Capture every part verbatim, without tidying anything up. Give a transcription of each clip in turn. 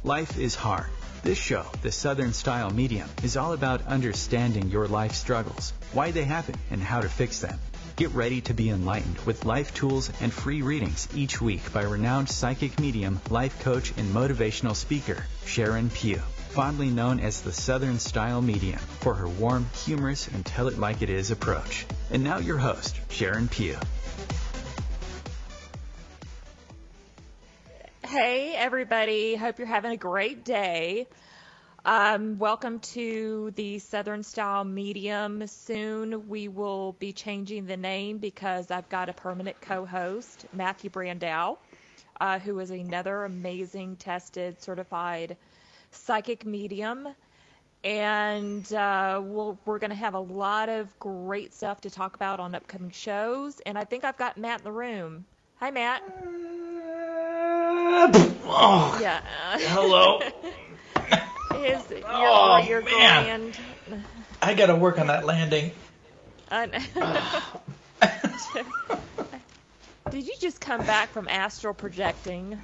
Life is hard. This show, The Southern Style Medium, is all about understanding your life struggles, why they happen, and how to fix them. Get ready to be enlightened with life tools and free readings each week by renowned psychic medium, life coach, and motivational speaker, Sharon Pugh, fondly known as the Southern Style Medium for her warm, humorous, and tell-it-like-it-is approach. And now your host, Sharon Pugh. Hey, everybody. Hope you're having a great day. Um, welcome to the Southern Style Medium. Soon we will be changing the name because I've got a permanent co-host, Matthew Brandow, uh, who is another amazing, tested, certified psychic medium. And uh, we'll, we're going to have a lot of great stuff to talk about on upcoming shows. And I think I've got Matt in the room. Hi, Matt. Oh, yeah. Hello. His, your, oh, your man. grand... I got to work on that landing. Uh, Did you just come back from astral projecting?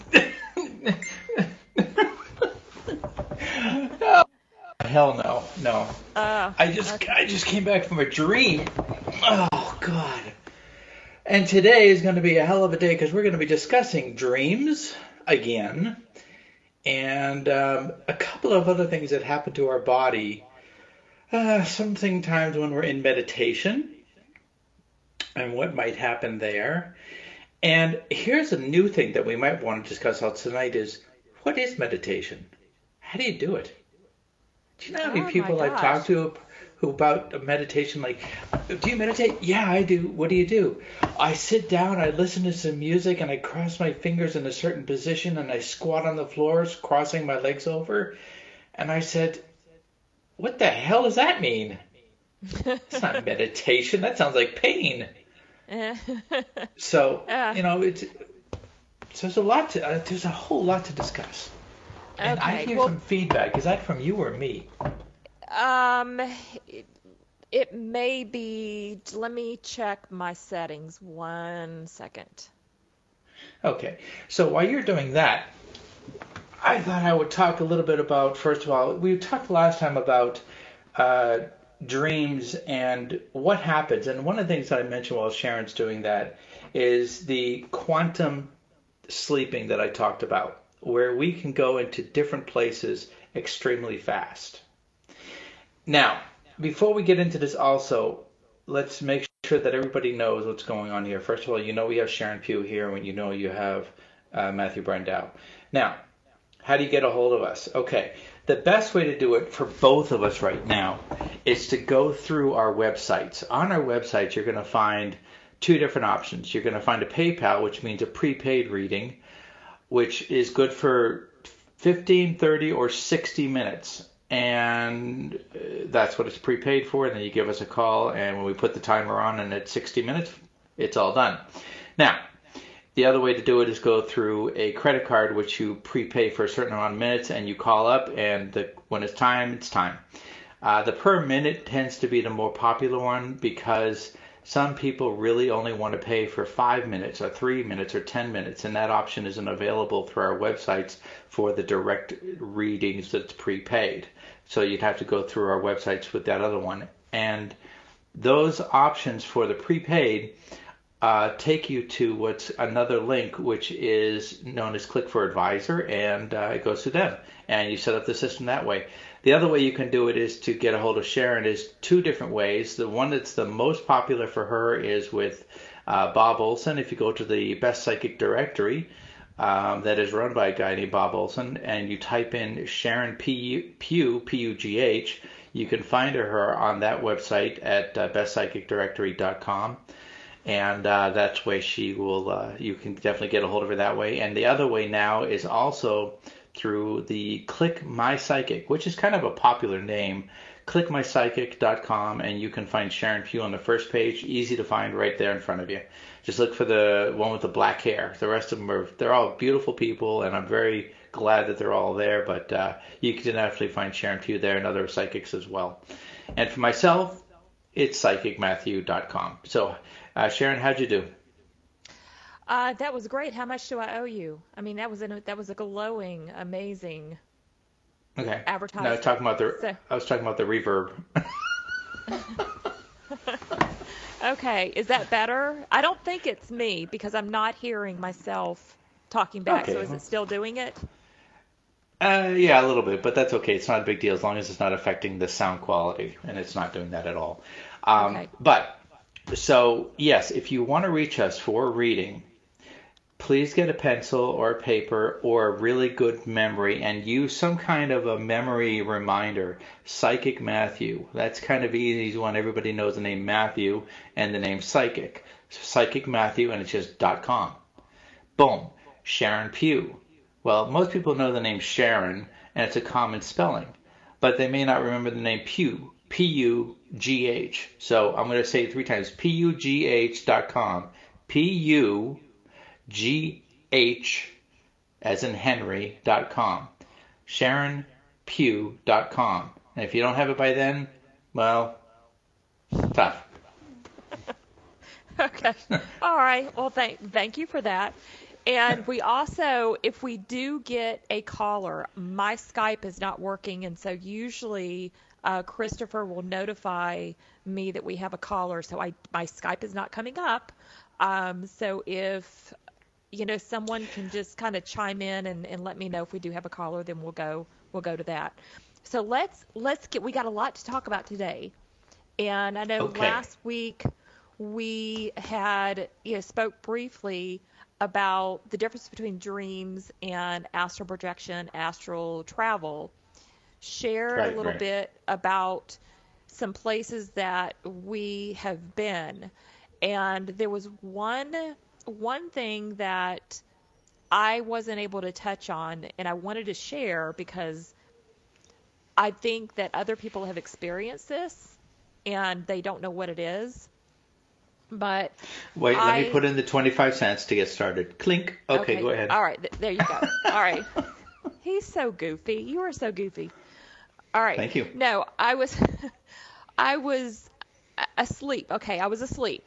Oh, hell no, no. Uh, I just okay. I just came back from a dream. Oh, God. And today is going to be a hell of a day because we're going to be discussing dreams again and um, a couple of other things that happen to our body. Uh, something times when we're in meditation and what might happen there. And here's a new thing that we might want to discuss out tonight is, what is meditation? How do you do it? Do you know how many Oh, people my I've gosh. talked to who about meditation, like, do you meditate? Yeah, I do. What do you do? I sit down, I listen to some music, and I cross my fingers in a certain position, and I squat on the floor, crossing my legs over. And I said, what the hell does that mean? It's not meditation. That sounds like pain. So, Uh. you know, it's, so there's a lot to, uh, there's a whole lot to discuss. And I Okay, hear well- some feedback. Is that from you or me? Um, it, it may be. Let me check my settings. One second. Okay, so while you're doing that, I thought I would talk a little bit about, first of all, we talked last time about uh, dreams and what happens. And one of the things that I mentioned while Sharon's doing that is the quantum sleeping that I talked about, where we can go into different places extremely fast. Now, before we get into this also, let's make sure that everybody knows what's going on here. First of all, you know we have Sharon Pugh here, and you know you have uh, Matthew Brandow. Now, how do you get a hold of us? Okay, the best way to do it for both of us right now is to go through our websites. On our websites, you're going to find two different options. You're going to find a PayPal, which means a prepaid reading, which is good for fifteen, thirty, or sixty minutes. And uh, that's what it's prepaid for. And then you give us a call, and when we put the timer on and at sixty minutes, it's all done. Now, the other way to do it is go through a credit card, which you prepay for a certain amount of minutes, and you call up, and the, when it's time, it's time. Uh, the per minute tends to be the more popular one because some people really only want to pay for five minutes or three minutes or ten minutes, and that option isn't available through our websites for the direct readings that's prepaid. So you'd have to go through our websites with that other one. And those options for the prepaid uh, take you to what's another link, which is known as Click for Advisor, and uh, it goes to them. And you set up the system that way. The other way you can do it is to get a hold of Sharon is two different ways. The one that's the most popular for her is with uh, Bob Olson. If you go to the Best Psychic Directory um, that is run by a guy named Bob Olson, and you type in Sharon Pugh, P U G H, you can find her on that website at uh, best psychic directory dot com. And uh, that's where she will, uh, you can definitely get a hold of her that way. And the other way now is also through the Click My Psychic, which is kind of a popular name, click my psychic dot com, and you can find Sharon Pugh on the first page, easy to find right there in front of you. Just look for the one with the black hair. The rest of them are, they're all beautiful people, and I'm very glad that they're all there, but uh, you can definitely find Sharon Pugh there and other psychics as well. And for myself, it's psychic matthew dot com. So, uh, Sharon, how'd you do? Uh, that was great. How much do I owe you? I mean, that was a, that was a glowing, amazing Okay. No, advertisement. talking about the So, I was talking about the reverb. okay, is that better? I don't think it's me because I'm not hearing myself talking back. So Okay. is it still doing it? Uh, yeah, a little bit, but that's okay. It's not a big deal as long as it's not affecting the sound quality, and it's not doing that at all. Um, Okay. but so yes, if you want to reach us for a reading, please get a pencil or a paper or a really good memory and use some kind of a memory reminder. Psychic Matthew. That's kind of easy one. Everybody knows the name Matthew and the name Psychic. Psychic Matthew, and it's just .com. Boom. Sharon Pugh. Well, most people know the name Sharon, and it's a common spelling, but they may not remember the name Pugh. P U G H. So I'm going to say it three times. P U G H dot com. P U G H as in Henry dot com. Sharon Pugh dot com. And if you don't have it by then, well, tough. Okay. All right. Well, thank thank you for that. And we also, if we do get a caller, my Skype is not working, and so usually uh, Christopher will notify me that we have a caller. So I my Skype is not coming up. Um, so if you know someone can just kind of chime in and, and let me know if we do have a caller, then we'll go we'll go to that. So let's let's get we got a lot to talk about today. And I know Okay. last week we had, you know, spoke briefly about the difference between dreams and astral projection, astral travel. Shared a Right, little right. bit about some places that we have been. And there was one one thing that I wasn't able to touch on and I wanted to share because I think that other people have experienced this and they don't know what it is. But Wait, let me I, put in the twenty-five cents to get started. Clink. Okay, okay, go ahead. all right, th- there you go. All right. He's so goofy. You are so goofy. All right. Thank you. No, I was, I was a- asleep. Okay, I was asleep.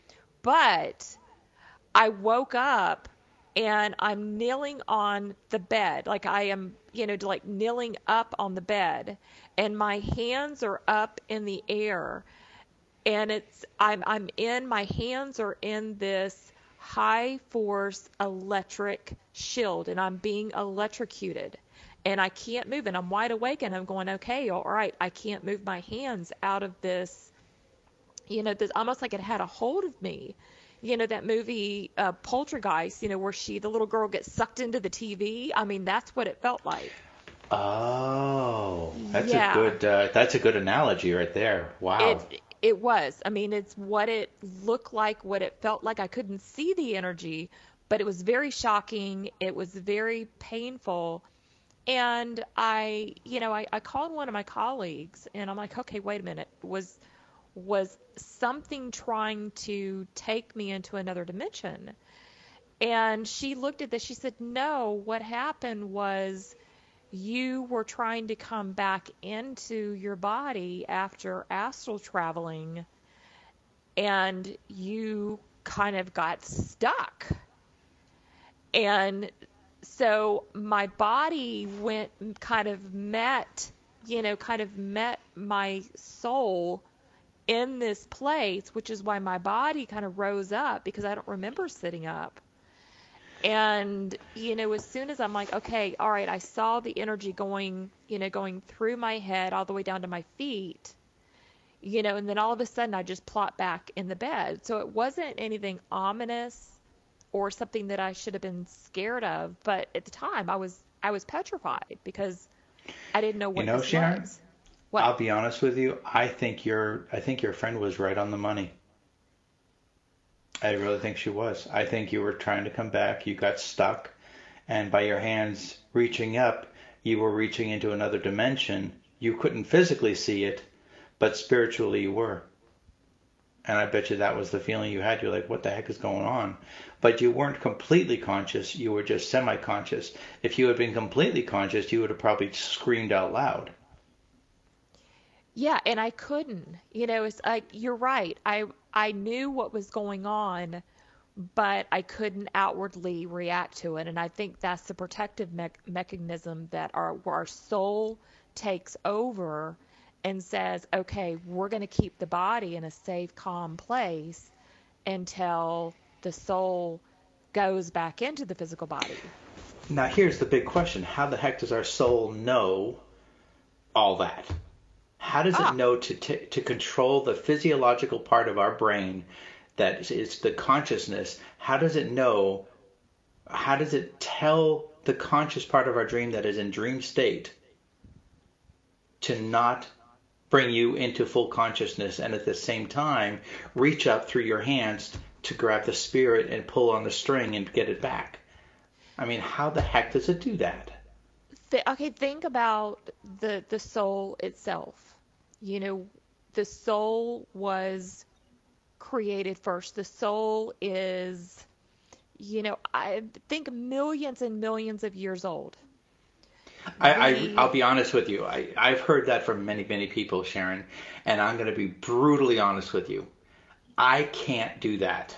But I woke up and I'm kneeling on the bed. Like I am, you know, like kneeling up on the bed and my hands are up in the air and it's I'm I'm in my hands are in this high force electric shield and I'm being electrocuted and I can't move and I'm wide awake and I'm going okay all right I can't move my hands out of this you know this almost like it had a hold of me you know that movie uh, Poltergeist you know where she the little girl gets sucked into the T V. I mean that's what it felt like. Oh, that's a Yeah. good uh, that's a good analogy right there. Wow. It it was. I mean, it's what it looked like, what it felt like. I couldn't see the energy, but it was very shocking. It was very painful. And I, you know, I, I called one of my colleagues and I'm like, okay, wait a minute. Was was something trying to take me into another dimension? And she looked at this. She said, no, what happened was you were trying to come back into your body after astral traveling and you kind of got stuck. And so my body went kind of met, you know, kind of met my soul in this place, which is why my body kind of rose up because I don't remember sitting up. And, you know, as soon as I'm like, okay, all right, I saw the energy going, you know, going through my head all the way down to my feet, you know, and then all of a sudden I just plopped back in the bed. So it wasn't anything ominous or something that I should have been scared of. But at the time I was, I was petrified because I didn't know You what know, this Sharon, was. What? I'll be honest with you. I think your I think your friend was right on the money. I really think she was. I think you were trying to come back, you got stuck, and by your hands reaching up, you were reaching into another dimension. You couldn't physically see it, but spiritually you were. And I bet you that was the feeling you had. You're like, what the heck is going on? But you weren't completely conscious. You were just semi-conscious. If you had been completely conscious, you would have probably screamed out loud. Yeah, and I couldn't. You know, it's like you're right. I I knew what was going on but I couldn't outwardly react to it. And I think that's the protective me- mechanism that our, where our soul takes over and says, okay, we're going to keep the body in a safe, calm place until the soul goes back into the physical body. Now, here's the big question. How the heck does our soul know all that? How does Ah. it know to t- to control the physiological part of our brain that is the consciousness? How does it know? How does it tell the conscious part of our dream that is in dream state to not bring you into full consciousness, and at the same time reach up through your hands to grab the spirit and pull on the string and get it back? I mean, how the heck does it do that? Th- okay, think about the the soul itself. You know, the soul was created first. The soul is, you know, I think millions and millions of years old. I, I, We, I'll be honest with you. I, I've heard that from many, many people, Sharon, and I'm going to be brutally honest with you. I can't do that.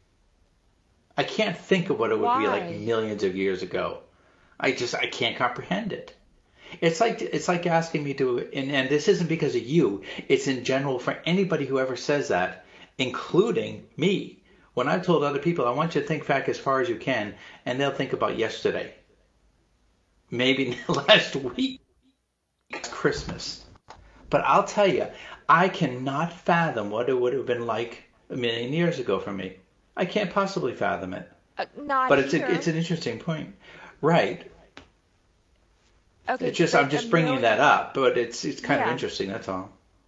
I can't think of what it would be like why? millions of years ago. I just, I can't comprehend it. It's like it's like asking me to, and, and this isn't because of you. It's in general for anybody who ever says that, including me. When I've told other people, I want you to think back as far as you can, and they'll think about yesterday, maybe last week, Christmas. But I'll tell you, I cannot fathom what it would have been like a million years ago for me. I can't possibly fathom it. Uh, not But it's a, it's here. an interesting point, right? Okay, It's just I'm but a just bringing that million, up, but it's it's kind of yeah. interesting. That's all.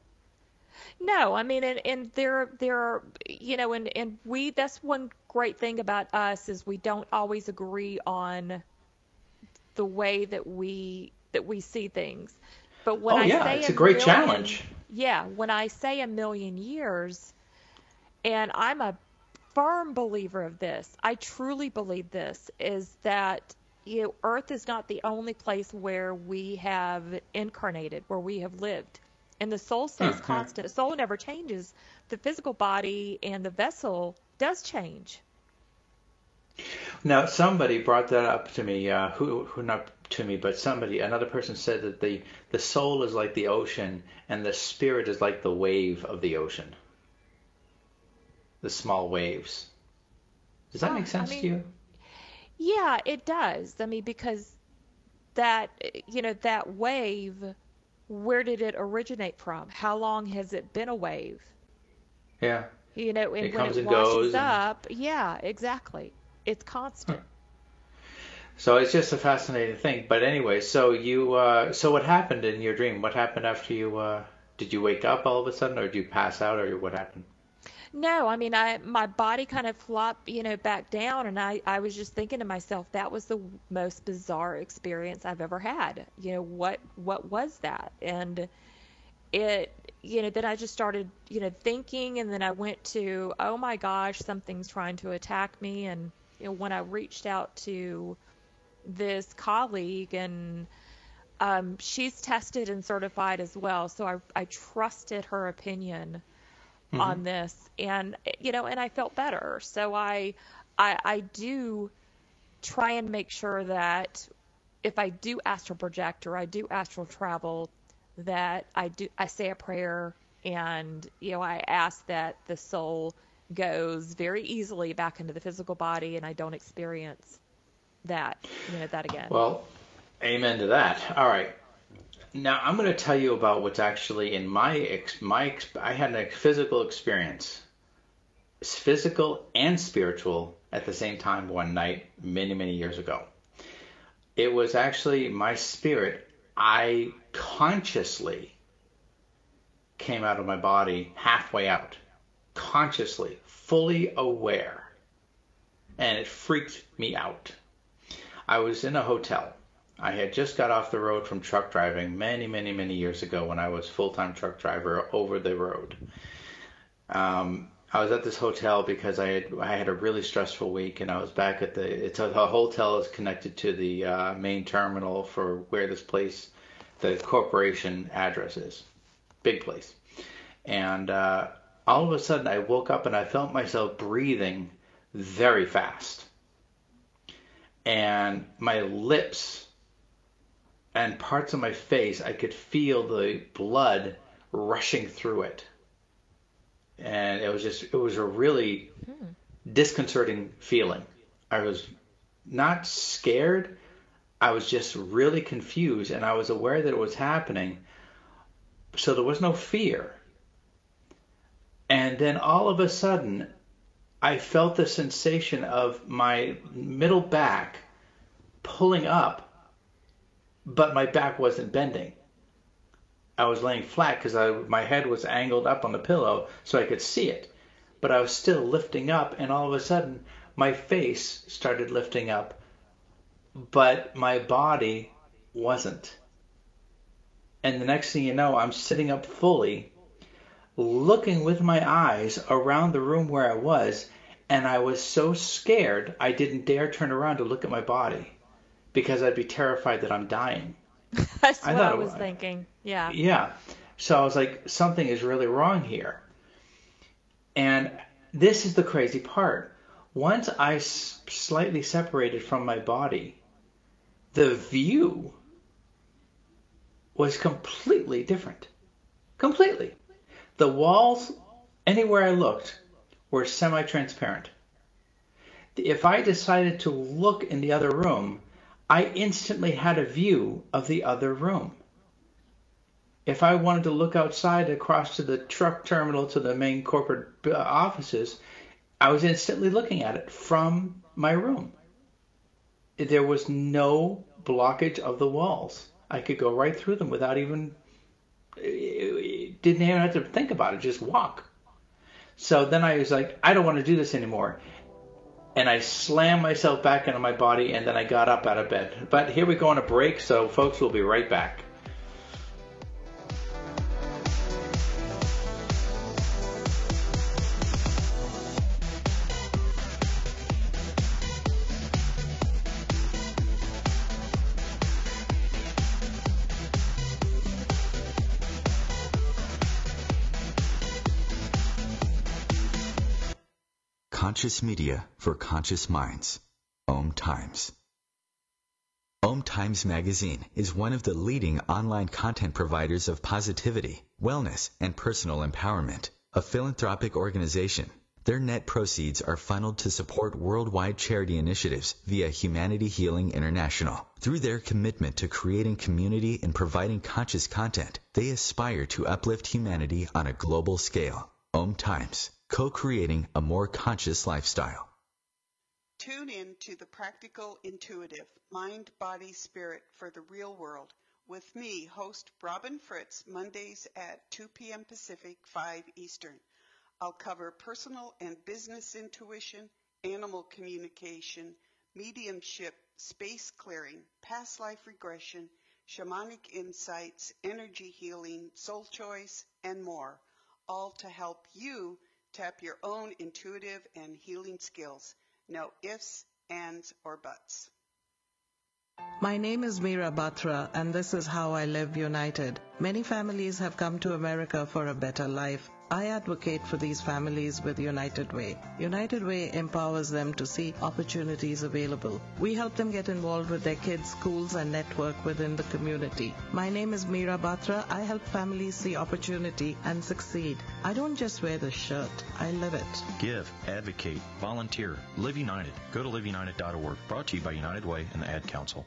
No, I mean, and, and there, there are, you know, and, and we, that's one great thing about us is we don't always agree on the way that we, that we see things. But when Oh I yeah, say it's a a great million, challenge. yeah, when I say a million years, and I'm a firm believer of this, I truly believe this, is that, you know, Earth is not the only place where we have incarnated, where we have lived. And the soul stays Huh, huh. constant. The soul never changes. The physical body and the vessel does change. Now somebody brought that up to me. Uh, who who not to me, but somebody, another person said that the the soul is like the ocean, and the spirit is like the wave of the ocean, the small waves. Does that Oh, make I sense to mean, you? yeah, it does. I mean, because that, you know, that wave, where did it originate from? How long has it been a wave? Yeah. You know, and It when comes it and washes goes, and up, yeah, exactly. It's huh. constant. So it's just a fascinating thing. But anyway, so you, uh, so what happened in your dream? What happened after you, uh, did you wake up all of a sudden, or did you pass out, or what happened? No, I mean, I my body kind of flopped, you know, back down, and I I was just thinking to myself, that was the most bizarre experience I've ever had. You know, what what was that? And it, you know, then I just started, you know, thinking, and then I went to, oh my gosh, something's trying to attack me, and you know, when I reached out to this colleague, and um, she's tested and certified as well, so I I trusted her opinion Hmm. on this, and you know, and I felt better. So I I I do try and make sure that if I do astral project or I do astral travel, that I do I say a prayer, and you know, I ask that the soul goes very easily back into the physical body and I don't experience that, you know, that again. Well, amen to that. All right. Now I'm going to tell you about what's actually in my ex my ex I had a physical experience. It's physical and spiritual at the same time one night many, many years ago. It was actually my spirit. I consciously came out of my body halfway out, consciously, fully aware, and it freaked me out. I was in a hotel. I had just got off the road from truck driving many, many, many years ago when I was full-time truck driver over the road. Um, I was at this hotel because I had I had a really stressful week, and I was back at the it's a, the hotel is connected to the uh, main terminal for where this place, the corporation address is, big place. And uh, all of a sudden, I woke up and I felt myself breathing very fast. And my lips and parts of my face, I could feel the blood rushing through it. And it was just, it was a really hmm. disconcerting feeling. I was not scared. I was just really confused, and I was aware that it was happening. So there was no fear. And then all of a sudden, I felt the sensation of my middle back pulling up, but my back wasn't bending. I was laying flat because my head was angled up on the pillow so I could see it. But I was still lifting up, and all of a sudden, my face started lifting up, but my body wasn't. And the next thing you know, I'm sitting up fully, looking with my eyes around the room where I was, and I was so scared I didn't dare turn around to look at my body because I'd be terrified that I'm dying. That's I what I was, was thinking. Yeah. Yeah. So I was like, something is really wrong here. And this is the crazy part. Once I s- slightly separated from my body, the view was completely different. Completely. The walls, anywhere I looked, were semi-transparent. If I decided to look in the other room, I instantly had a view of the other room. If I wanted to look outside across to the truck terminal to the main corporate offices, I was instantly looking at it from my room. There was no blockage of the walls. I could go right through them without even, didn't even have to think about it, just walk. So then I was like, I don't want to do this anymore. And I slammed myself back into my body, and then I got up out of bed. But here we go on a break, so folks, we'll be right back. Conscious media for conscious minds. Om Times. Om Times Magazine is one of the leading online content providers of positivity, wellness, and personal empowerment. A philanthropic organization, their net proceeds are funneled to support worldwide charity initiatives via Humanity Healing International. Through their commitment to creating community and providing conscious content, they aspire to uplift humanity on a global scale. Om Times. Co-creating a more conscious lifestyle. Tune in to the Practical Intuitive, Mind, Body, Spirit for the Real World with me, host Robin Fritz, Mondays at two p.m. Pacific, five Eastern. I'll cover personal and business intuition, animal communication, mediumship, space clearing, past life regression, shamanic insights, energy healing, soul choice, and more, all to help you tap your own intuitive and healing skills. No ifs, ands, or buts. My name is Meera Batra, and this is How I Live United. Many families have come to America for a better life. I advocate for these families with United Way. United Way empowers them to see opportunities available. We help them get involved with their kids, schools, and network within the community. My name is Meera Batra. I help families see opportunity and succeed. I don't just wear the shirt, I live it. Give, advocate, volunteer, Live United. Go to live united dot org. Brought to you by United Way and the Ad Council.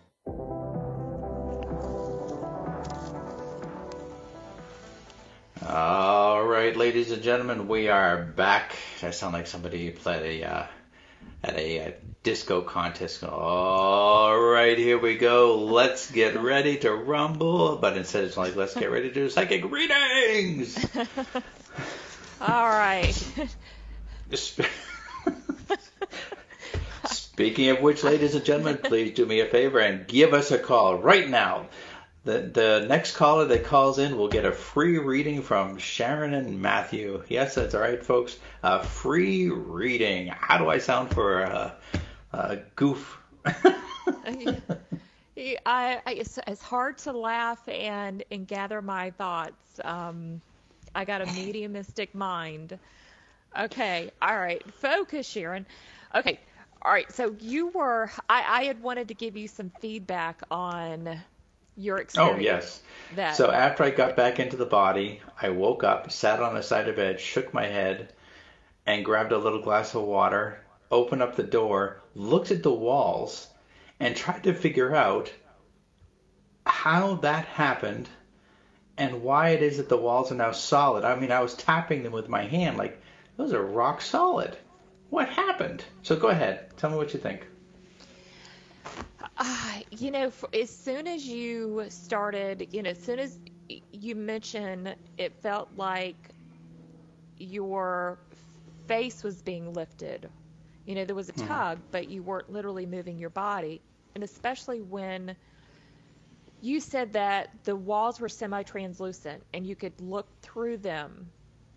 All right, ladies and gentlemen, we are back. I sound like somebody played a uh, at a, a disco contest. All right, here we go. Let's get ready to rumble. But instead, it's like, let's get ready to do psychic readings. All right. Speaking of which, ladies and gentlemen, please do me a favor and give us a call right now. The the next caller that calls in will get a free reading from Sharon and Matthew. Yes, that's all right, folks. A free reading. How do I sound for a, a goof? I, I, it's, it's hard to laugh and, and gather my thoughts. Um, I got a mediumistic mind. Okay. All right. Focus, Sharon. Okay. All right. So you were, I, I had wanted to give you some feedback on your Oh, experience yes. that, So after I got that back into the body, I woke up, sat on the side of the bed, shook my head, and grabbed a little glass of water, opened up the door, looked at the walls, and tried to figure out how that happened and why it is that the walls are now solid. I mean, I was tapping them with my hand like, those are rock solid. What happened? So go ahead. Tell me what you think. Uh, you know, for, as soon as you started, you know, as soon as y- you mentioned it felt like your face was being lifted. You know, there was a Hmm. tug, but you weren't literally moving your body. And especially when you said that the walls were semi-translucent and you could look through them.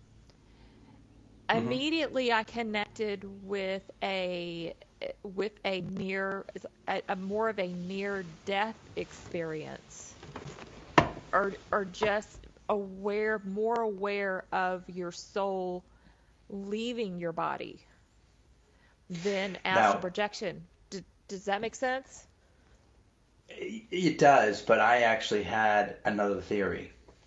Hmm. Immediately I connected with a with a near a, a more of a near death experience, or or just aware more aware of your soul leaving your body than astral Now, projection. D- does that make sense? it does, but I actually had another theory.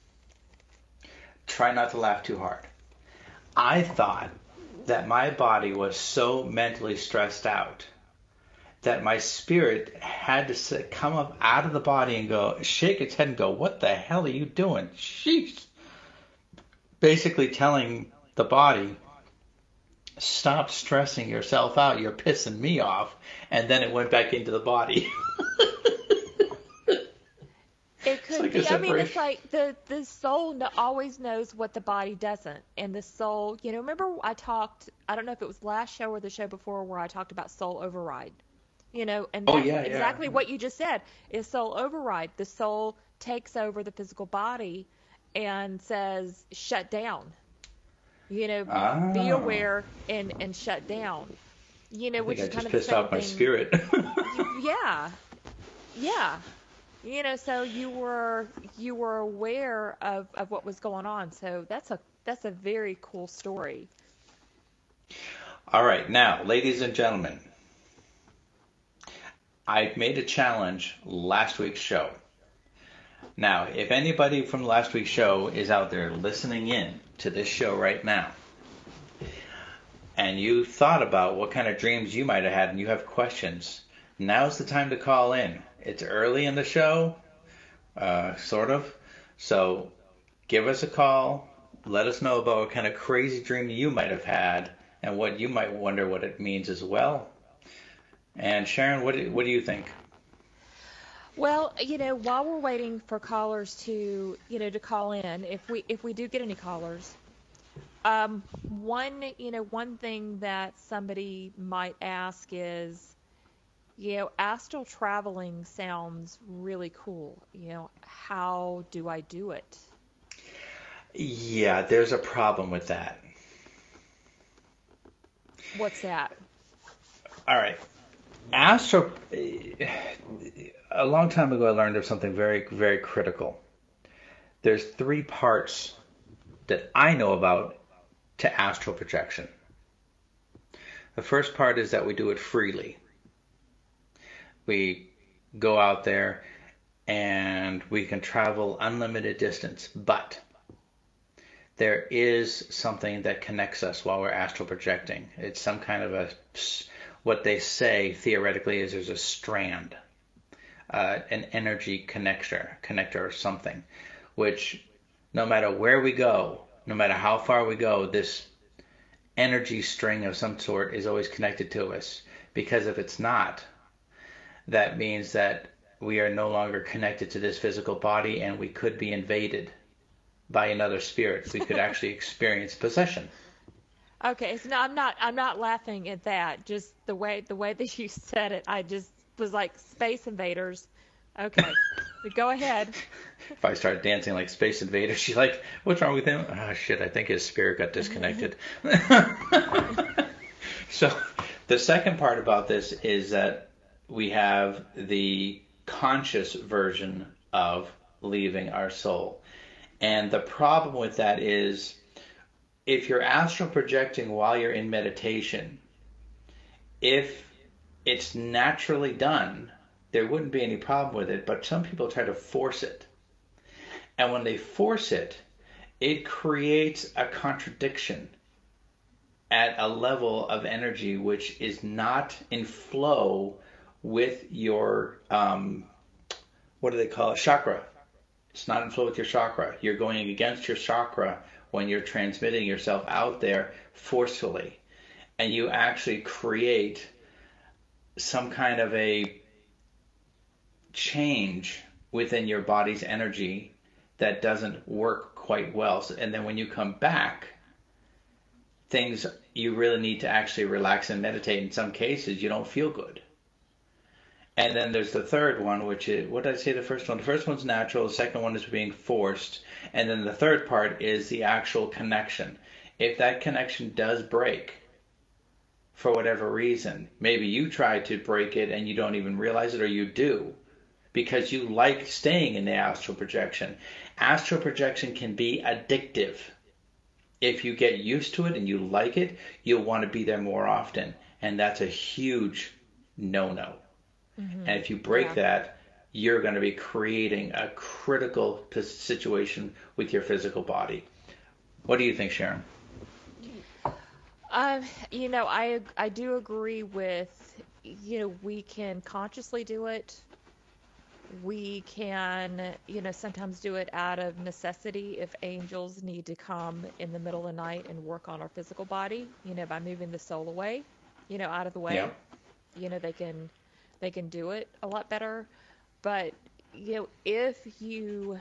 Try not to laugh too hard. I thought that my body was so mentally stressed out that my spirit had to sit, come up out of the body and go, shake its head and go, what the hell are you doing? Sheesh. Basically telling the body, stop stressing yourself out. You're pissing me off. And then it went back into the body. It It's could like a be. I mean, it's separation. like the the soul kn- always knows what the body doesn't, and the soul. You know, remember I talked. I don't know if it was last show or the show before where I talked about soul override. You know, and Oh, that's yeah, yeah. exactly what you just said is soul override. The soul takes over the physical body and says, shut down. You know, be Ah, aware and and shut down. You know, I think which I is kind just of the pissed same off my thing. spirit. You, yeah, yeah. You know, so you were you were aware of of what was going on. So that's a that's a very cool story. All right, now, ladies and gentlemen, I made a challenge last week's show. Now, if anybody from last week's show is out there listening in to this show right now, and you thought about what kind of dreams you might have had and you have questions, now's the time to call in. It's early in the show, uh, sort of. So give us a call. Let us know about what kind of crazy dream you might have had and what you might wonder what it means as well. And Sharon, what do, what do you think? Well, you know, while we're waiting for callers to, you know, to call in, if we if we do get any callers, um, one, you know, one thing that somebody might ask is, you know, astral traveling sounds really cool. You know, how do I do it? Yeah, there's a problem with that. What's that? All right. Astro. A long time ago, I learned of something very, very critical. There's three parts that I know about to astral projection. The first part is that we do it freely. We go out there and we can travel unlimited distance, but there is something that connects us while we're astral projecting. It's some kind of a, what they say theoretically is there's a strand, uh, an energy connector, connector or something, which no matter where we go, no matter how far we go, this energy string of some sort is always connected to us. Because if it's not, that means that we are no longer connected to this physical body and we could be invaded by another spirit. We could actually experience possession. Okay, so no, I'm not I'm not laughing at that. Just the way the way that you said it, I just was like Space Invaders. Okay. Go ahead. If I start dancing like Space Invader, she's like, what's wrong with him? Oh, shit, I think his spirit got disconnected. So the second part about this is that we have the conscious version of leaving our soul. And the problem with that is if you're astral projecting while you're in meditation, if it's naturally done, there wouldn't be any problem with it, but some people try to force it. And when they force it, it creates a contradiction at a level of energy which is not in flow with your, um, what do they call it, chakra. It's not in flow with your chakra. You're going against your chakra when you're transmitting yourself out there forcefully. And you actually create some kind of a change within your body's energy that doesn't work quite well. So, and then when you come back, things, you really need to actually relax and meditate. In some cases, you don't feel good. And then there's the third one, which is, what did I say the first one? The first one's natural, the second one is being forced, and then the third part is the actual connection. If that connection does break, for whatever reason, maybe you try to break it and you don't even realize it, or you do, because you like staying in the astral projection. Astral projection can be addictive. If you get used to it and you like it, you'll want to be there more often, and that's a huge no-no. Mm-hmm. And if you break yeah. that, you're going to be creating a critical situation with your physical body. What do you think, Sharon? Um, you know, I I do agree with, you know, we can consciously do it. We can, you know, sometimes do it out of necessity if angels need to come in the middle of the night and work on our physical body, you know, by moving the soul away, you know, out of the way. Yeah. You know, they can they can do it a lot better. But, you know, if you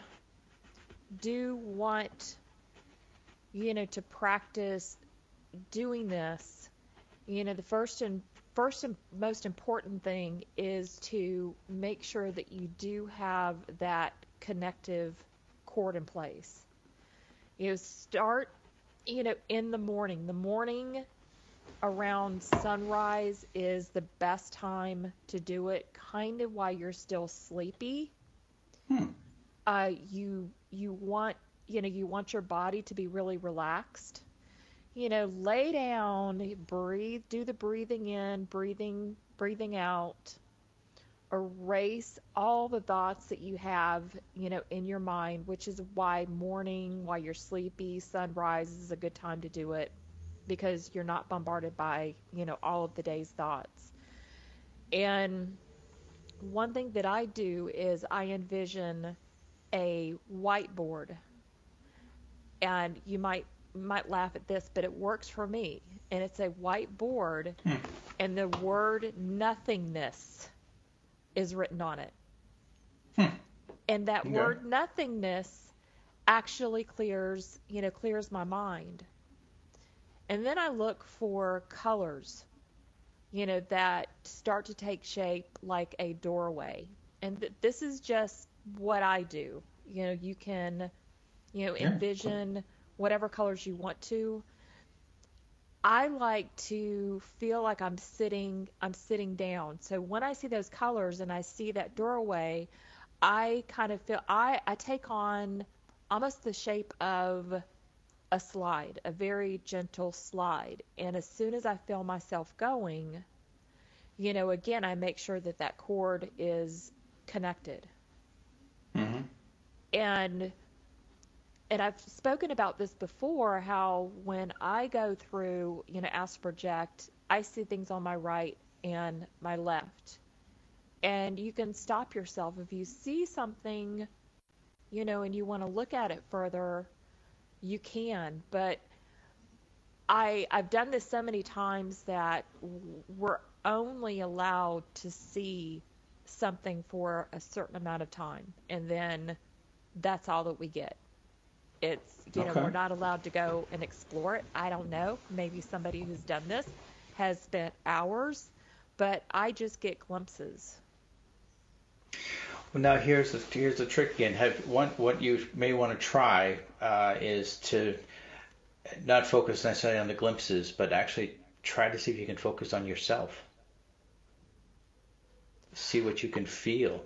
do want, you know, to practice doing this, you know, the first and first and most important thing is to make sure that you do have that connective cord in place. You know, start, you know, in the morning. The morning around sunrise is the best time to do it, kind of while you're still sleepy. Hmm. Uh, you you want, you know, you want your body to be really relaxed. You know, lay down, breathe, do the breathing in, breathing, breathing out. Erase all the thoughts that you have, you know, in your mind, which is why morning, while you're sleepy, sunrise is a good time to do it, because you're not bombarded by, you know, all of the day's thoughts. And one thing that I do is I envision a whiteboard. And you might might laugh at this, but it works for me. And it's a whiteboard, hmm. and the word nothingness is written on it. Hmm. And that okay. word nothingness actually clears, you know, clears my mind. And then I look for colors, you know, that start to take shape like a doorway. And th- this is just what I do. You know, you can, you know, envision whatever colors you want to. I like to feel like I'm sitting I'm sitting down. So when I see those colors and I see that doorway, I kind of feel I, I take on almost the shape of a slide, a very gentle slide. And as soon as I feel myself going, you know, again, I make sure that that cord is connected. Mm-hmm. And And I've spoken about this before, how when I go through, you know, astral project, I see things on my right and my left. And you can stop yourself if you see something, you know, and you want to look at it further, you can. But I, I've done this so many times that we're only allowed to see something for a certain amount of time. And then that's all that we get. It's, you know, okay. We're not allowed to go and explore it. I don't know. Maybe somebody who's done this has spent hours, but I just get glimpses. Well, now here's the, here's the trick again. Have one, what you may want to try uh, is to not focus necessarily on the glimpses, but actually try to see if you can focus on yourself. See what you can feel.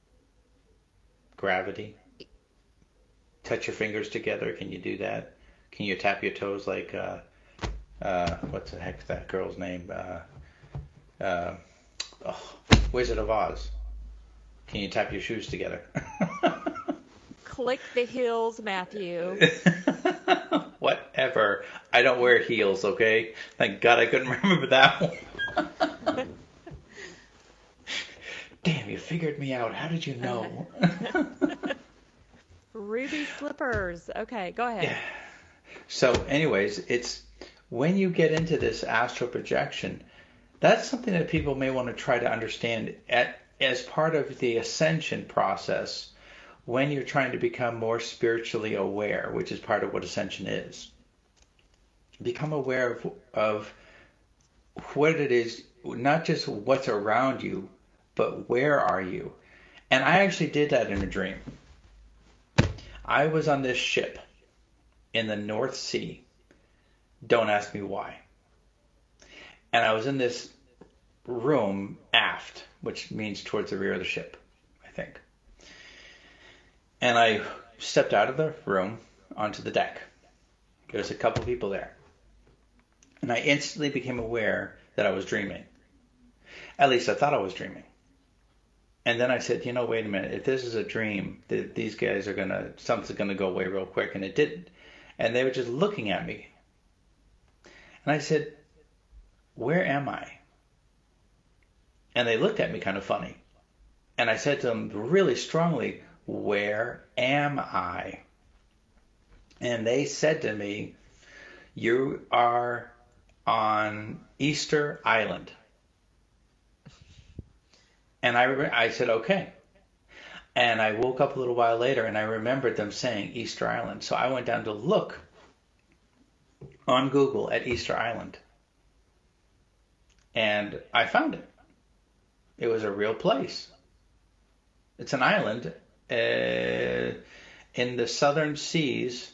Gravity. Touch your fingers together. Can you do that? Can you tap your toes like, uh, uh, what's the heck that girl's name? Uh, uh, oh, Wizard of Oz. Can you tap your shoes together? Click the heels, Matthew. Whatever. I don't wear heels, okay? Thank God I couldn't remember that one. Damn, you figured me out. How did you know? Ruby slippers. Okay, go ahead. Yeah. So anyways, it's when you get into this astral projection, that's something that people may want to try to understand at, as part of the ascension process when you're trying to become more spiritually aware, which is part of what ascension is. Become aware of, of what it is, not just what's around you, but where are you? And I actually did that in a dream. I was on this ship in the North Sea. Don't ask me why. And I was in this room aft, which means towards the rear of the ship, I think. And I stepped out of the room onto the deck. There was a couple people there. And I instantly became aware that I was dreaming. At least I thought I was dreaming. And then I said, you know, wait a minute. If this is a dream, th- these guys are going to, something's going to go away real quick. And it didn't. And they were just looking at me. And I said, where am I? And they looked at me kind of funny. And I said to them really strongly, where am I? And they said to me, you are on Easter Island. And I, re- I said, okay. And I woke up a little while later and I remembered them saying Easter Island. So I went down to look on Google at Easter Island. And I found it. It was a real place. It's an island uh, in the southern seas,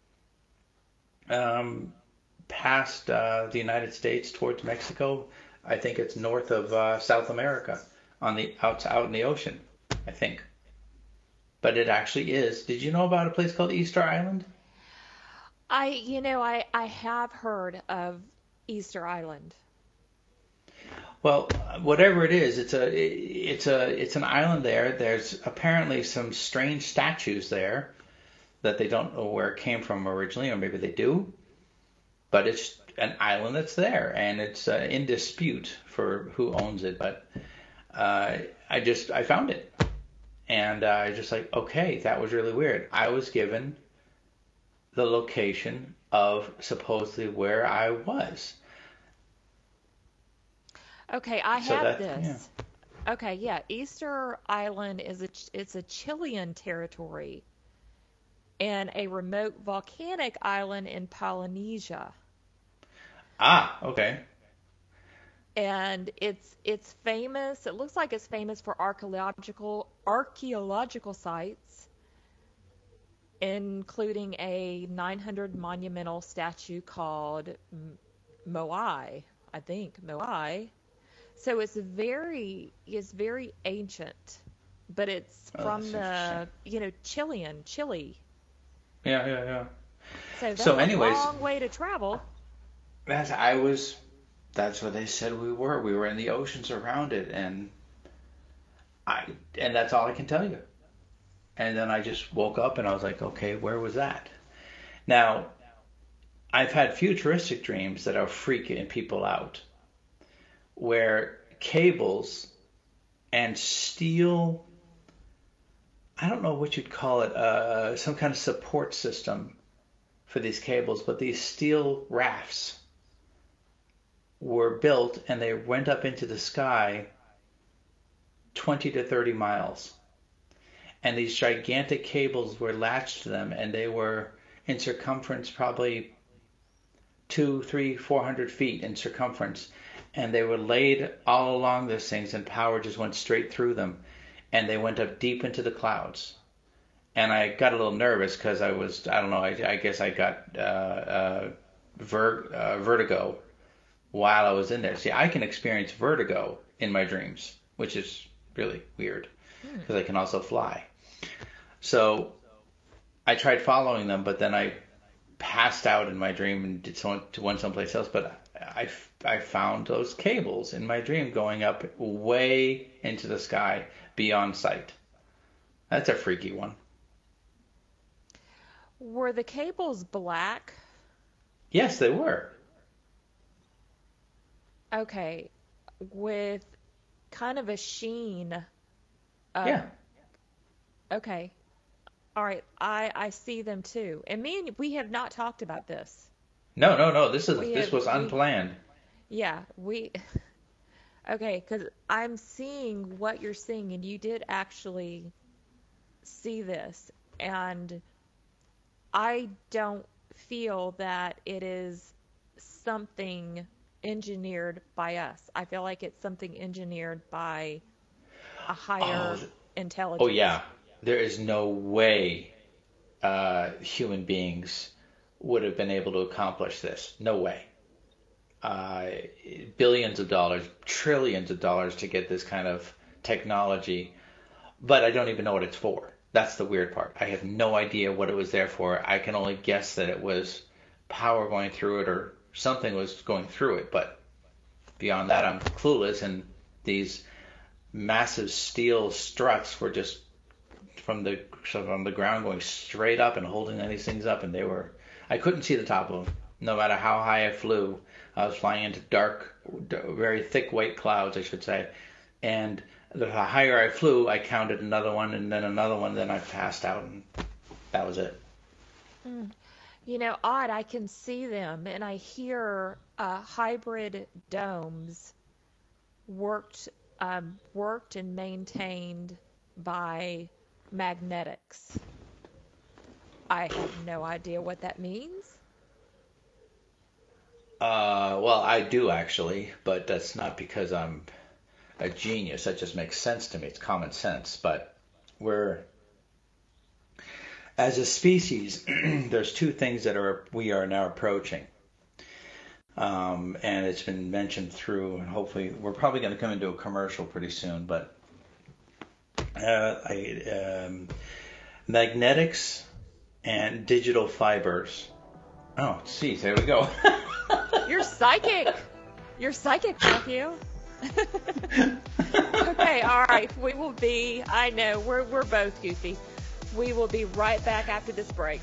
um, past uh, the United States towards Mexico. I think it's north of uh, South America, on the out out in the ocean, I think. But it actually is. Did you know about a place called Easter Island? I, you know, I, I have heard of Easter Island. Well, whatever it is, it's a it's a it's an island there. There's apparently some strange statues there that they don't know where it came from originally, or maybe they do. But it's an island that's there, and it's uh, in dispute for who owns it. But uh, I just I found it, and uh, I just like, okay, that was really weird. I was given the location of supposedly where I was. Okay, I So have that- this. Okay, yeah, Easter Island is a it's a Chilean territory and a remote volcanic island in Polynesia. Ah, okay. And it's it's famous. It looks like it's famous for archaeological archaeological sites, including a nine hundred monumental statue called M- Moai, I think Moai. So it's very it's very ancient, but it's Oh, from that's the interesting. you know Chilean Chile. Yeah, yeah, yeah. So that's So a anyways- long way to travel. That's I was. That's what they said we were. We were in the oceans around it, and I and that's all I can tell you. And then I just woke up and I was like, okay, where was that? Now, I've had futuristic dreams that are freaking people out, where cables and steel, I don't know what you'd call it, uh, some kind of support system for these cables, but these steel rafts were built and they went up into the sky twenty to thirty miles. And these gigantic cables were latched to them, and they were in circumference probably two, three, four hundred feet in circumference. And they were laid all along these things, and power just went straight through them. And they went up deep into the clouds. And I got a little nervous because I was, I don't know, I, I guess I got uh, uh, ver- uh, vertigo while I was in there. See, I can experience vertigo in my dreams, which is really weird because I can also fly. So I tried following them, but then I passed out in my dream and did someone to went someplace else, but I, I found those cables in my dream going up way into the sky beyond sight. That's a freaky one. Were the cables black? Yes, they were. Okay, with kind of a sheen. Um, Yeah. Okay. All right. I I see them too. And me and we have not talked about this. No, no, no. This is We this have was we unplanned. yeah, we okay, 'cause I'm seeing what you're seeing and you did actually see this and I don't feel that it is something engineered by us. I feel like it's something engineered by a higher Oh, oh intelligence. yeah. There is no way uh, human beings would have been able to accomplish this. No way. Uh, billions of dollars, trillions of dollars to get this kind of technology, but I don't even know what it's for. That's the weird part. I have no idea what it was there for. I can only guess that it was power going through it or something was going through it, but beyond that, I'm clueless. And these massive steel struts were just from the from the ground going straight up and holding these things up, and they were. I couldn't see the top of them, no matter how high I flew. I was flying into dark, very thick white clouds, I should say, and the higher I flew, I counted another one and then another one, then I passed out, and that was it. Mm. You know, odd, I can see them and I hear uh, hybrid domes worked um, worked and maintained by magnetics. I have no idea what that means. Uh, well, I do actually, but that's not because I'm a genius. That just makes sense to me. It's common sense. But we're, as a species, there's two things that are we are now approaching. Um, and it's been mentioned through, and hopefully we're probably going to come into a commercial pretty soon, but uh, I, um, magnetics and digital fibers. Oh, geez, there we go. You're psychic. You're psychic, Matthew. Okay, all right. We will be, I know, we're, we're both goofy. We will be right back after this break.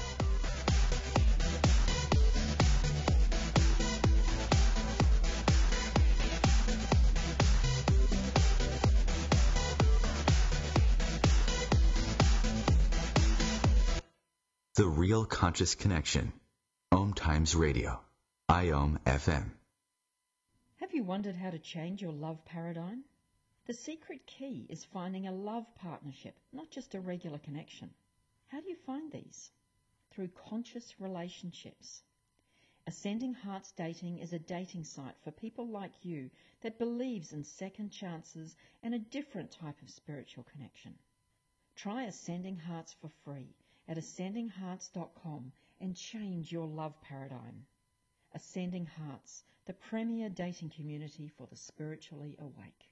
The Real Conscious Connection. Om Times Radio. I O M F M. Have you wondered how to change your love paradigm? The secret key is finding a love partnership, not just a regular connection. How do you find these? Through conscious relationships. Ascending Hearts Dating is a dating site for people like you that believes in second chances and a different type of spiritual connection. Try Ascending Hearts for free at ascending hearts dot com and change your love paradigm. Ascending Hearts, the premier dating community for the spiritually awake.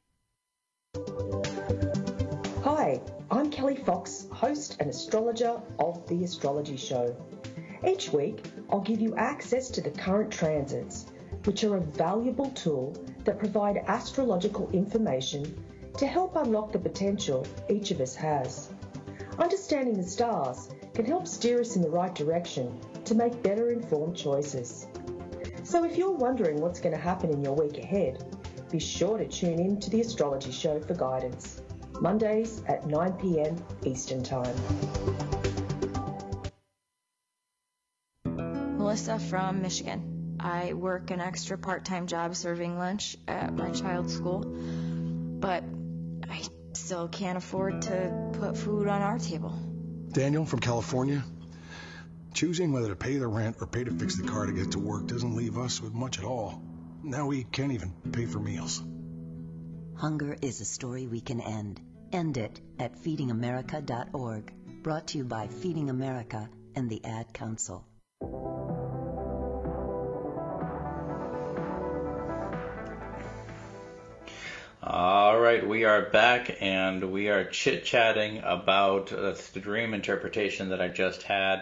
Hi, I'm Kelly Fox, host and astrologer of The Astrology Show. Each week, I'll give you access to the current transits, which are a valuable tool that provide astrological information to help unlock the potential each of us has. Understanding the stars can help steer us in the right direction to make better informed choices. So if you're wondering what's going to happen in your week ahead, be sure to tune in to The Astrology Show for guidance, Mondays at nine p.m. Eastern Time. Melissa from Michigan. I work an extra part-time job serving lunch at my child's school, but I still can't afford to put food on our table. Daniel from California. Choosing whether to pay the rent or pay to fix the car to get to work doesn't leave us with much at all. Now we can't even pay for meals. Hunger is a story we can end. End it at feeding america dot org. Brought to you by Feeding America and the Ad Council. All right, we are back and we are chit-chatting about uh, the dream interpretation that I just had.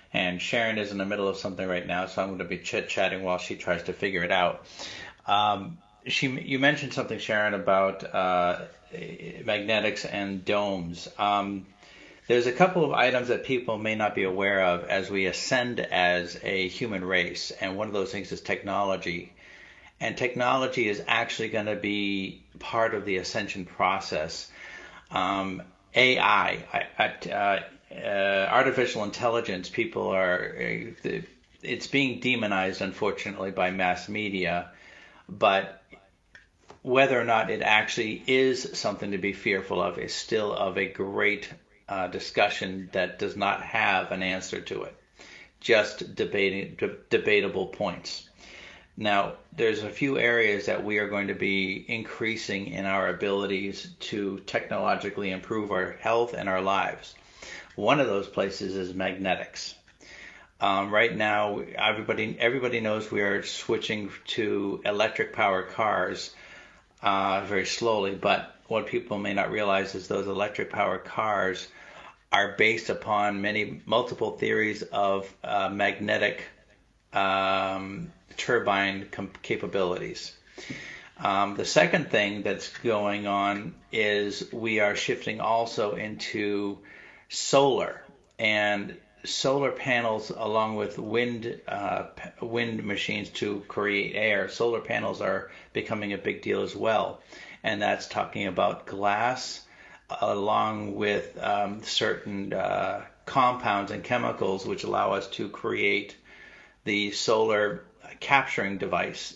And Sharon is in the middle of something right now, so I'm going to be chit-chatting while she tries to figure it out. Um, she, you mentioned something, Sharon, about uh, magnetics and domes. Um, there's a couple of items that people may not be aware of as we ascend as a human race, and one of those things is technology. And technology is actually going to be part of the ascension process. Um, A I, uh, uh, artificial intelligence, people are, uh, it's being demonized, unfortunately, by mass media. But whether or not it actually is something to be fearful of is still of a great uh, discussion that does not have an answer to it. Just debating, de- debatable points. Now, there's a few areas that we are going to be increasing in our abilities to technologically improve our health and our lives. One of those places is magnetics. Um, right now, everybody everybody knows we are switching to electric power cars uh, very slowly, but what people may not realize is those electric power cars are based upon many multiple theories of uh, magnetic um, turbine com- capabilities. Um, the second thing that's going on is we are shifting also into solar, and solar panels along with wind uh, wind machines to create air. Solar panels are becoming a big deal as well, and that's talking about glass along with um, certain uh, compounds and chemicals which allow us to create the solar capturing device.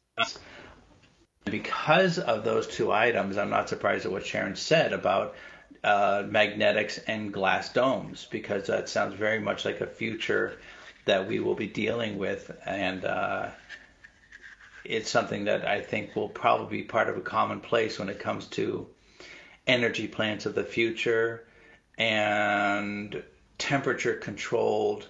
Because of those two items, I'm not surprised at what Sharon said about uh, magnetics and glass domes, because that sounds very much like a future that we will be dealing with, and uh, it's something that I think will probably be part of a commonplace when it comes to energy plants of the future and temperature controlled,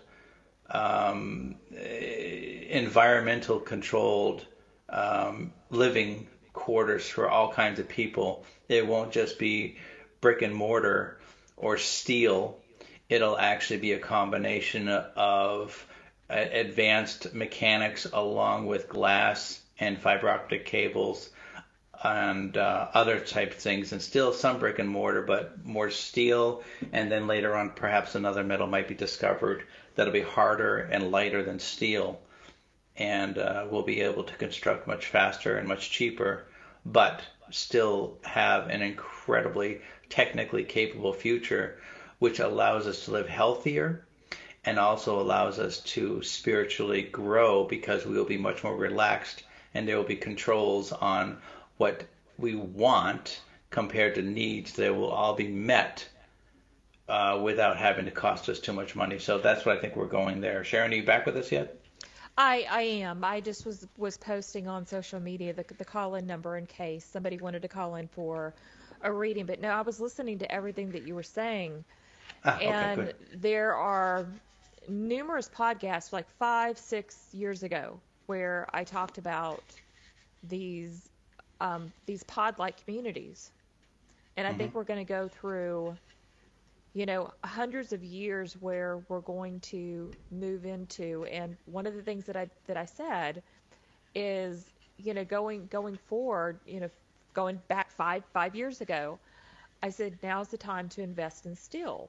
um, environmental controlled um, living quarters for all kinds of people. It won't just be brick and mortar or steel. It'll actually be a combination of advanced mechanics along with glass and fiber optic cables and uh, other type of things, and still some brick and mortar, but more steel, and then later on perhaps another metal might be discovered that'll be harder and lighter than steel, and uh, we'll be able to construct much faster and much cheaper, but still have an incredibly technically capable future, which allows us to live healthier and also allows us to spiritually grow, because we will be much more relaxed and there will be controls on what we want compared to needs. They will all be met uh, without having to cost us too much money. So that's what I think we're going there. Sharon, are you back with us yet? I, I am. I just was was posting on social media the, the call-in number in case somebody wanted to call in for a reading. But no, I was listening to everything that you were saying. Ah, okay, and good. There are numerous podcasts, like five, six years ago, where I talked about these um, these pod-like communities. And I Mhm. think we're going to go through, you know, hundreds of years where we're going to move into. And one of the things that I that I said is, you know, going going forward, you know, going back five five years ago, I said now's the time to invest in steel.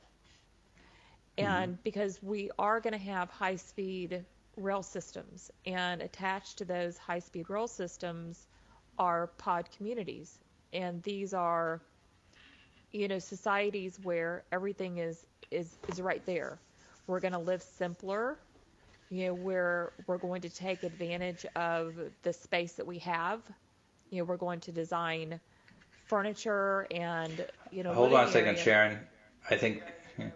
And Mhm. because we are going to have high-speed rail systems, and attached to those high-speed rail systems are pod communities. And these are, you know, societies where everything is, is, is right there. We're going to live simpler. You know, we're, we're going to take advantage of the space that we have. You know, we're going to design furniture and, you know, Hold living on a second, areas. Sharon. I think. yeah.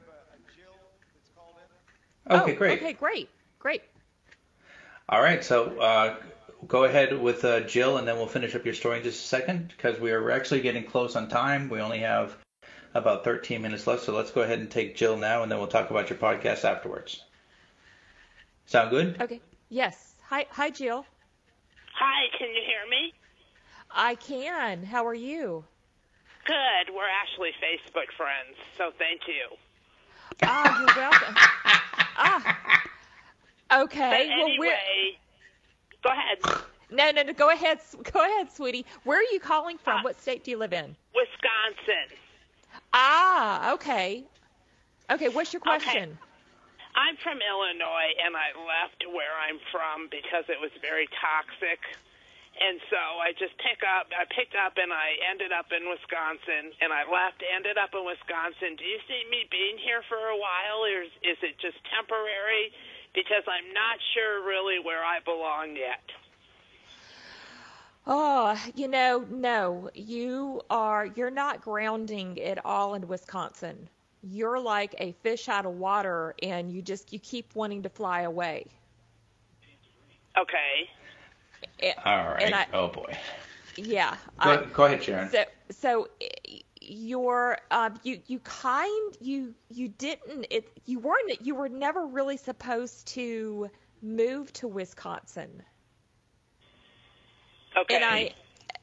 Oh, Okay, great. okay, great, great. All right, so uh, go ahead with uh, Jill, and then we'll finish up your story in just a second, because we are actually getting close on time. We only have about thirteen minutes left, so let's go ahead and take Jill now, and then we'll talk about your podcast afterwards. Sound good? Okay. Yes. Hi, hi, Jill. Hi, can you hear me? I can. How are you? Good. We're actually Facebook friends, so thank you. Ah, you're welcome. ah, Okay. But Well, we're anyway, go ahead. no, no, no. Go ahead. Go ahead, sweetie. Where are you calling from? What state do you live in? Wisconsin. Ah, okay. Okay. What's your question? Okay. I'm from Illinois, and I left where I'm from because it was very toxic. And so I just pick up, I picked up, and I ended up in Wisconsin, and I left, ended up in Wisconsin. Do you see me being here for a while, or is, is it just temporary? Because I'm not sure really where I belong yet. Oh, you know, no. You are, you're not grounding at all in Wisconsin. You're like a fish out of water, and you just, you keep wanting to fly away. Okay. And, All right. and I, oh boy. Yeah. Go, I, go ahead, Sharon. So, so you're, um, you, you kind, you, you didn't, it, you weren't, you were never really supposed to move to Wisconsin. Okay. And I,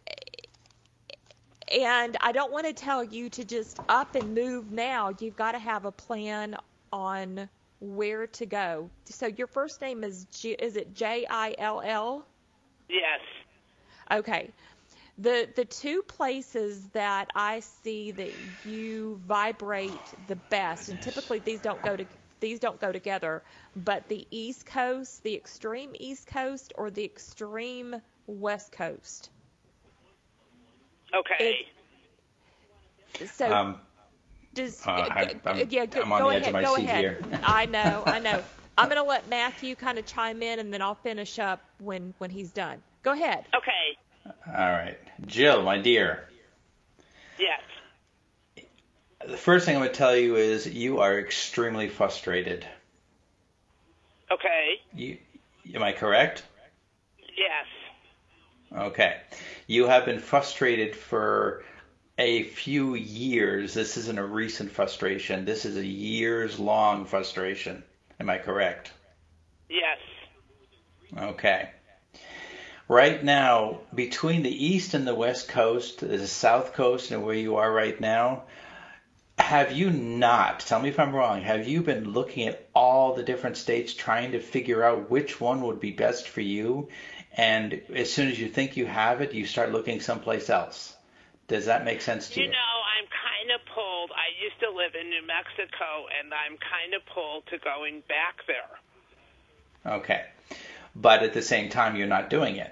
and I don't want to tell you to just up and move now. You've got to have a plan on where to go. So your first name is G, is it J I L L? Yes. Okay. The the two places that I see that you vibrate the best, and typically these don't go to these don't go together, but the East Coast, the extreme East Coast, or the extreme West Coast. Okay. It, so, um, does uh, I, I'm, yeah, go, I'm on go the ahead, edge of my go seat ahead. here. I know, I know. I'm going to let Matthew kind of chime in, and then I'll finish up when when he's done. Go ahead. Okay. All right. Jill, my dear. Yes. The first thing I'm going to tell you is you are extremely frustrated. Okay. You, am I correct? Yes. Okay. You have been frustrated for a few years. This isn't a recent frustration. This is a years-long frustration. Am I correct? Yes. Okay. Right now, between the East and the West Coast, the South Coast, and where you are right now, have you not, tell me if I'm wrong, have you been looking at all the different states trying to figure out which one would be best for you? And as soon as you think you have it, you start looking someplace else. Does that make sense to you? You know, I'm kind of pulled. I used to live in New Mexico, and I'm kind of pulled to going back there. Okay. But at the same time, you're not doing it.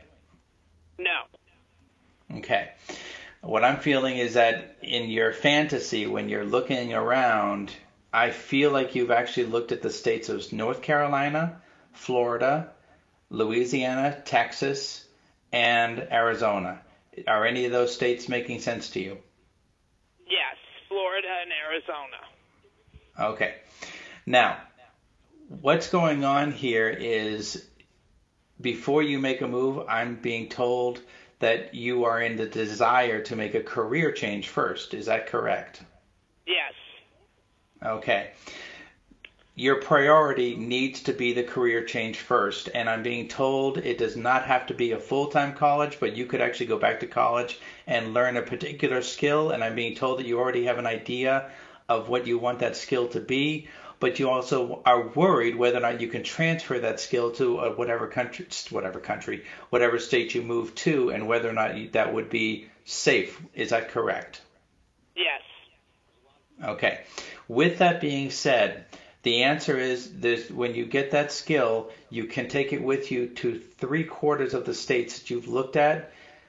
No. Okay. What I'm feeling is that in your fantasy, when you're looking around, I feel like you've actually looked at the states of North Carolina, Florida, Louisiana, Texas, and Arizona. Are any of those states making sense to you? Yes, Florida and Arizona. Okay. Now, what's going on here is before you make a move, I'm being told that you are in the desire to make a career change first. Is that correct? Yes. Okay. Your priority needs to be the career change first, and I'm being told it does not have to be a full-time college, but you could actually go back to college and learn a particular skill, and I'm being told that you already have an idea of what you want that skill to be, but you also are worried whether or not you can transfer that skill to uh, whatever country, whatever country, whatever state you move to, and whether or not you, that would be safe. Is that correct? Yes. Okay. With that being said, the answer is there's, when you get that skill, you can take it with you to three quarters of the states that you've looked at,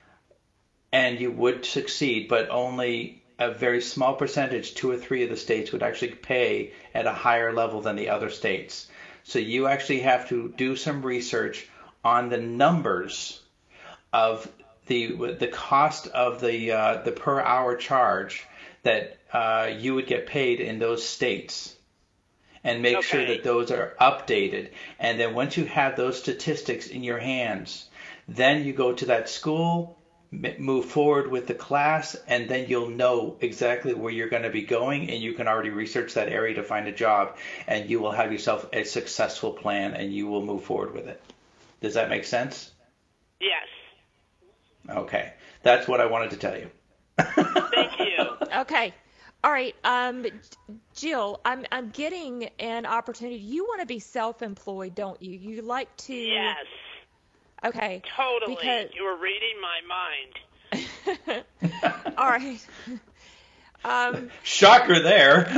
and you would succeed, but only a very small percentage, two or three of the states, would actually pay at a higher level than the other states. So you actually have to do some research on the numbers of the the cost of the uh, the per hour charge that uh, you would get paid in those states, and make okay. sure that those are updated. And then once you have those statistics in your hands, then you go to that school, move forward with the class, and then you'll know exactly where you're going to be going, and you can already research that area to find a job, and you will have yourself a successful plan, and you will move forward with it. Does that make sense? Yes. Okay. That's what I wanted to tell you. Thank you. Okay. All right, um, Jill, I'm I'm getting an opportunity. You want to be self-employed, don't you? You like to. Yes. Okay. Totally. Because... You were reading my mind. All right. Um, Shocker there.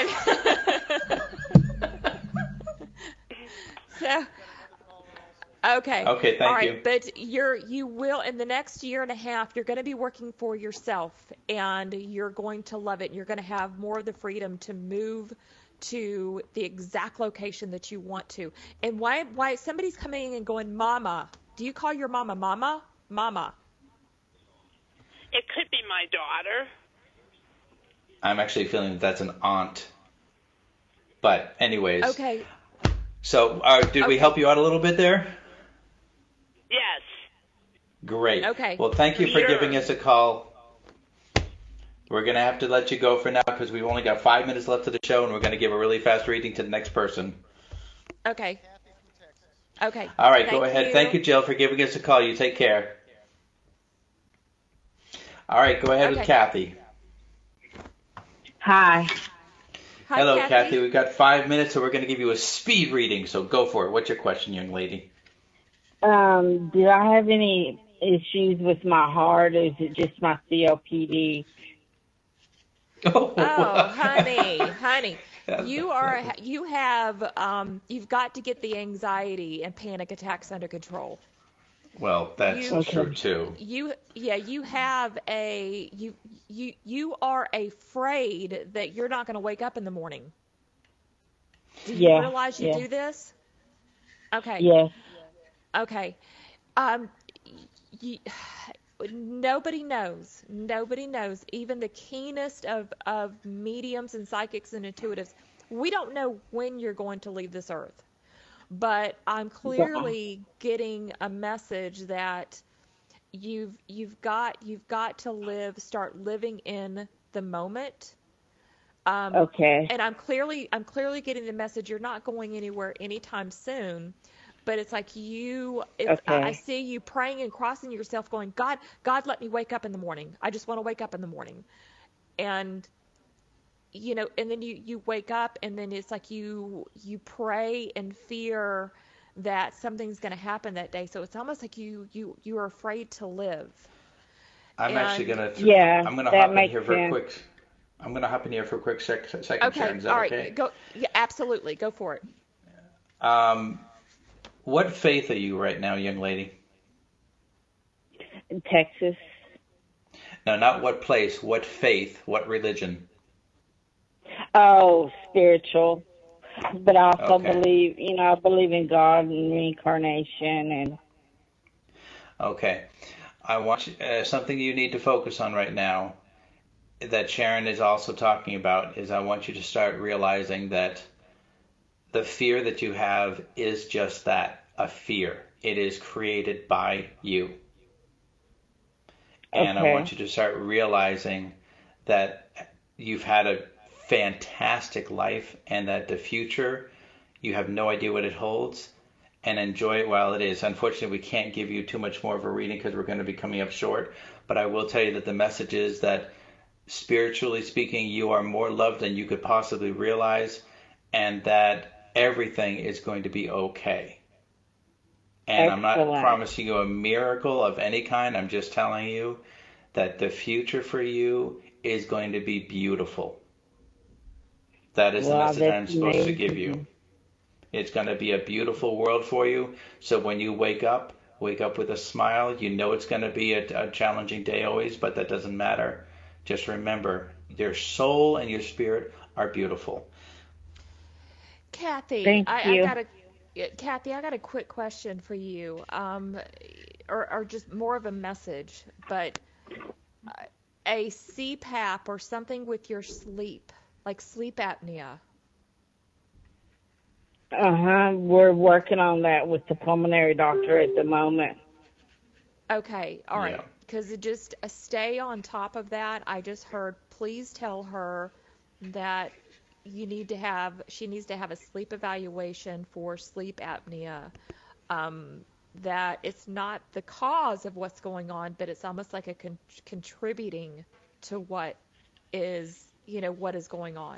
so. Okay. Okay, thank All right, you. but you're you will in the next year and a half, you're going to be working for yourself, and you're going to love it. You're going to have more of the freedom to move to the exact location that you want to. And why why somebody's coming in and going, "Mama." Do you call your mama mama? Mama. It could be my daughter. I'm actually feeling that that's an aunt. But anyways. Okay. So, uh, did okay. we help you out a little bit there? Yes. Great. Okay. Well, thank you for Sure. giving us a call. We're going to have to let you go for now because we've only got five minutes left of the show, and we're going to give a really fast reading to the next person. Okay. Okay. All right, Thank go ahead. you. Thank you, Jill, for giving us a call. You take care. All right, go ahead Okay. with Kathy. Hi. Hi, Hello, Kathy. Kathy. We've got five minutes, so we're going to give you a speed reading, so go for it. What's your question, young lady? Um, do I have any issues with my heart, or is it just my C O P D? Oh, Oh, honey, honey, you are you have um you've got to get the anxiety and panic attacks under control. Well, that's You- true, too. You yeah, you have a you you you are afraid that you're not going to wake up in the morning. Do you Yeah, realize you yeah. do this? Okay. Yes. Okay. Um, y nobody knows. Nobody knows. Even the keenest of, of mediums and psychics and intuitives, we don't know when you're going to leave this earth. But I'm clearly getting a message that you've you've got you've got to live, start living in the moment. Um, Okay. And I'm clearly I'm clearly getting the message you're not going anywhere anytime soon. But it's like you, if Okay. I I see you praying and crossing yourself going, God, God, let me wake up in the morning. I just want to wake up in the morning. And, you know, and then you, you wake up and then it's like you, you pray and fear that something's going to happen that day. So it's almost like you, you, you are afraid to live. I'm And- actually going to Yeah, I'm going to that hop in makes here for a sense. quick I'm going to hop in here for a quick sec, second, Okay. Sharon. Is that All right. okay? Go. Yeah, absolutely. Go for it. Um, what faith are you right now, young lady? In Texas. No, not what place, what faith, what religion? Oh, spiritual. But I also Okay. believe, you know, I believe in God and reincarnation and Okay. I want you, uh, something you need to focus on right now that Sharon is also talking about is I want you to start realizing that the fear that you have is just that, a fear. It is created by you. And I Okay. want you to start realizing that you've had a fantastic life and that the future, you have no idea what it holds, and enjoy it while it is. Unfortunately, we can't give you too much more of a reading because we're going to be coming up short, but I will tell you that the message is that spiritually speaking, you are more loved than you could possibly realize, and that everything is going to be okay. And I'm not Excellent. promising you a miracle of any kind. I'm just telling you that the future for you is going to be beautiful. That is the Wow, message I'm that's supposed to give amazing. you. It's going to be a beautiful world for you. So when you wake up, wake up with a smile. You know it's going to be a, a challenging day always, but that doesn't matter. Just remember, your soul and your spirit are beautiful. Kathy, Thank I, you. I got a yeah, Kathy, I got a quick question for you, um, or, or just more of a message, but uh, a C PAP or something with your sleep, like sleep apnea. Uh-huh. We're working on that with the pulmonary doctor at the moment. Okay, all right, Yeah. because it just uh, stay on top of that. I just heard, please tell her that you need to have, she needs to have a sleep evaluation for sleep apnea. Um, that it's not the cause of what's going on, but it's almost like a con- contributing to what is you know, what is going on.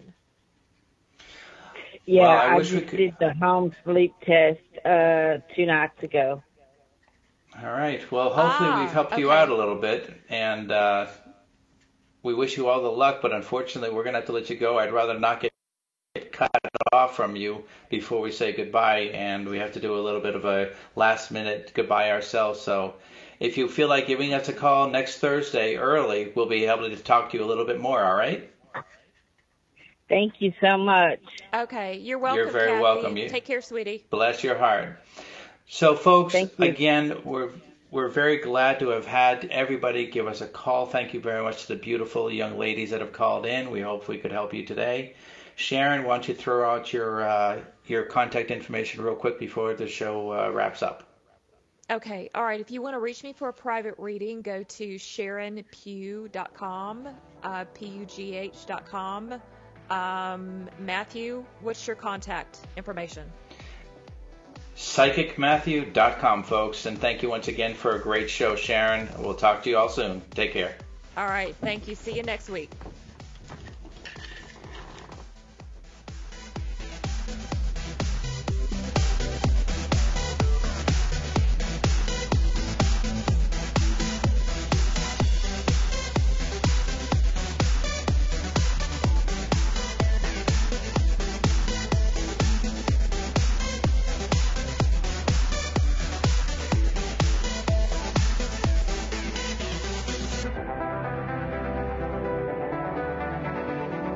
Yeah, Well, I I, wish we just could- did the home sleep test uh, two nights ago. All right. Well, hopefully Ah, we've helped you okay. out a little bit, and uh, we wish you all the luck. But unfortunately, we're going to have to let you go. I'd rather not get cut off from you before we say goodbye, and we have to do a little bit of a last-minute goodbye ourselves. So, if you feel like giving us a call next Thursday early, we'll be able to talk to you a little bit more. All right? Thank you so much. Okay, you're welcome, You're very Kathy. welcome. You- Take care, sweetie. Bless your heart. So, folks, Thank you. again, we're we're very glad to have had everybody give us a call. Thank you very much to the beautiful young ladies that have called in. We hope we could help you today. Sharon, why don't you throw out your uh, your contact information real quick before the show uh, wraps up? Okay, all right. If you want to reach me for a private reading, go to sharon pugh dot com, uh, P U G H dot com. Um, Matthew, what's your contact information? psychic matthew dot com, folks. And thank you once again for a great show, Sharon. We'll talk to you all soon. Take care. All right, thank you. See you next week.